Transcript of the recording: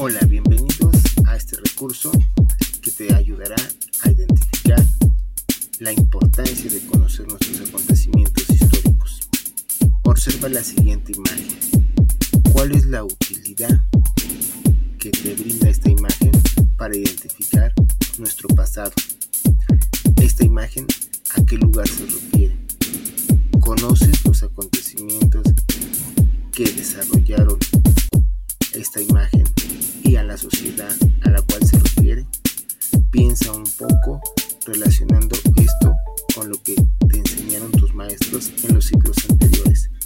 Hola, bienvenidos a este recurso que te ayudará a identificar la importancia de conocer nuestros acontecimientos históricos. Observa la siguiente imagen. ¿Cuál es la utilidad que te brinda esta imagen para identificar nuestro pasado? Esta imagen, ¿a qué lugar se refiere? ¿Conoces los acontecimientos que desarrollaron esta imagen y a la sociedad a la cual se refiere? Piensa un poco relacionando esto con lo que te enseñaron tus maestros en los siglos anteriores.